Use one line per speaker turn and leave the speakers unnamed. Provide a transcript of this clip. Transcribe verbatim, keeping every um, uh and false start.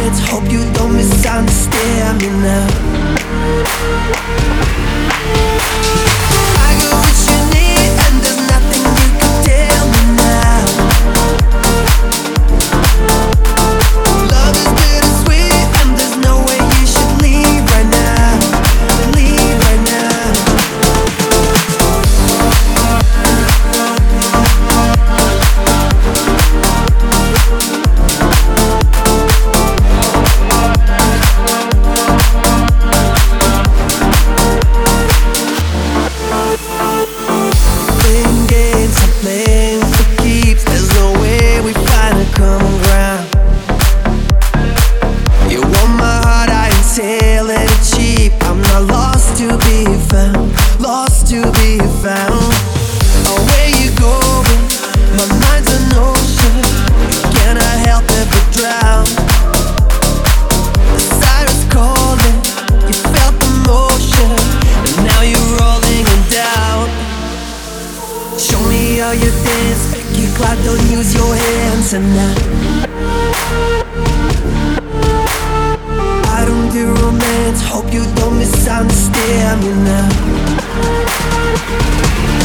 romance. Hope you don't misunderstand me now. I got what you need, and there's nothing you can tell me now. Love is bittersweet, and there's no way you should leave right now. Leave right now. Playing games, I'm playing for keeps. There's no way we find a common ground. You want my heart, I ain't selling it cheap. I'm not lost to be found, lost to be found. Oh, where you going? My mind's an ocean. Can I help it but drown? The siren's calling, you felt the motion, and now you're rolling in doubt. Show me how you dance, make you clap, don't use your hands. And now I don't do romance, hope you don't misunderstand me now.